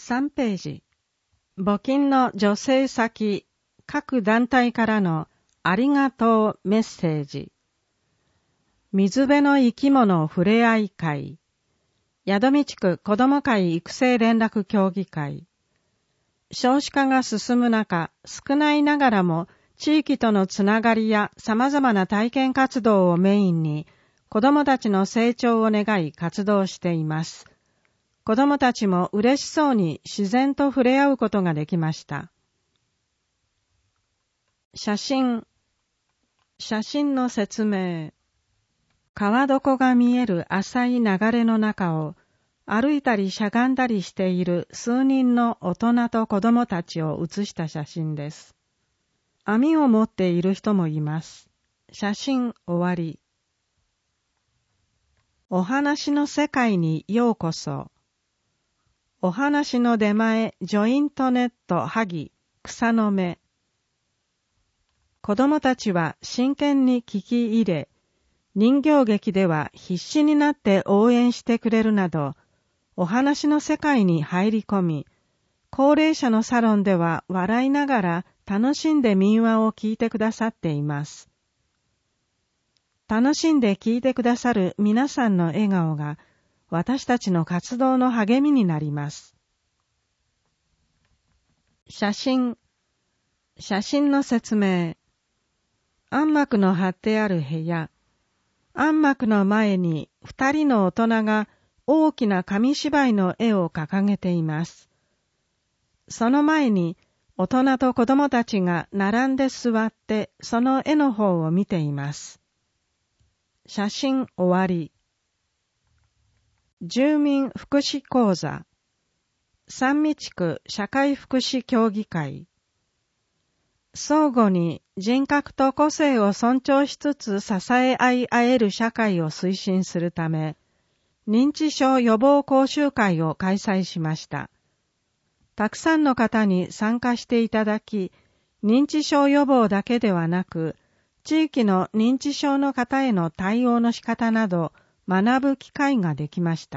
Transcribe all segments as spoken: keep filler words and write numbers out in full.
さんページ、募金の助成先、各団体からのありがとうメッセージ。水辺の生き物ふれあい会、宿見地区子ども会育成連絡協議会。少子化が進む中、少ないながらも地域とのつながりや様々な体験活動をメインに、子どもたちの成長を願い活動しています。子どもたちも嬉しそうに自然と触れ合うことができました。写真。写真の説明。川床が見える浅い流れの中を歩いたりしゃがんだりしている数人の大人と子どもたちを写した写真です。網を持っている人もいます。写真終わり。お話の世界にようこそ。お話の出前、ジョイントネット、萩、草の芽。子供たちは真剣に聞き入れ、人形劇では必死になって応援してくれるなど、お話の世界に入り込み、高齢者のサロンでは笑いながら楽しんで民話を聞いてくださっています。楽しんで聞いてくださる皆さんの笑顔が、私たちの活動の励みになります。写真。写真の説明。暗幕の貼ってある部屋。暗幕の前に二人の大人が大きな紙芝居の絵を掲げています。その前に大人と子供たちが並んで座ってその絵の方を見ています。写真終わり。住民福祉講座。三味地区社会福祉協議会。相互に人格と個性を尊重しつつ支え合い合える社会を推進するため、認知症予防講習会を開催しました。たくさんの方に参加していただき、認知症予防だけではなく、地域の認知症の方への対応の仕方など、学ぶ機会ができました。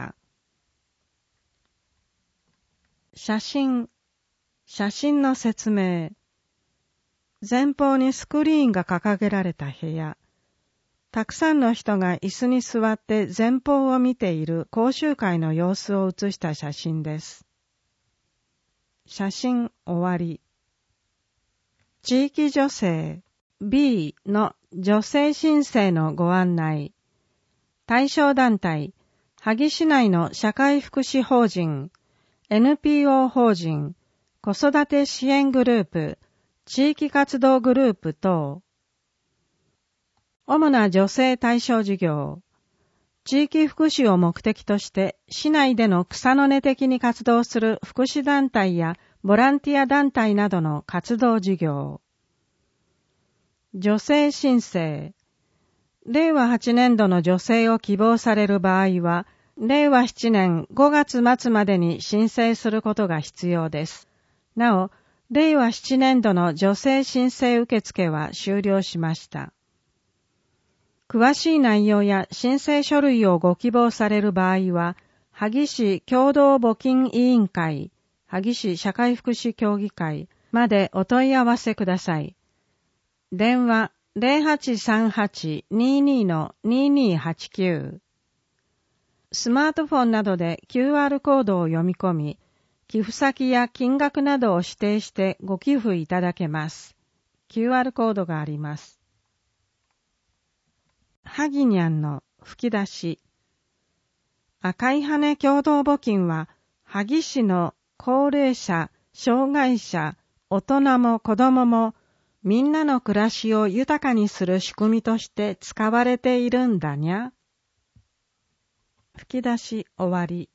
写真。写真の説明。前方にスクリーンが掲げられた部屋。たくさんの人が椅子に座って前方を見ている講習会の様子を写した写真です。写真終わり。地域女性 ビー の女性申請のご案内。対象団体、萩市内の社会福祉法人、エヌピーオー 法人、子育て支援グループ、地域活動グループ等。主な女性対象事業。地域福祉を目的として市内での草の根的に活動する福祉団体やボランティア団体などの活動事業。女性申請。れいわはちねんどの女性を希望される場合は、れいわななねんごがつ末までに申請することが必要です。なお、れいわななねんどの女性申請受付は終了しました。詳しい内容や申請書類をご希望される場合は、萩市共同募金委員会、萩市社会福祉協議会までお問い合わせください。電話ゼロはちさんはち にーにー の にーにーはちきゅう。スマートフォンなどで キューアール コードを読み込み、寄付先や金額などを指定してご寄付いただけます。キューアール コードがあります。はぎにゃんの吹き出し。赤い羽共同募金は、萩市の高齢者、障害者、大人も子供も、みんなの暮らしを豊かにする仕組みとして使われているんだにゃ。吹き出し終わり。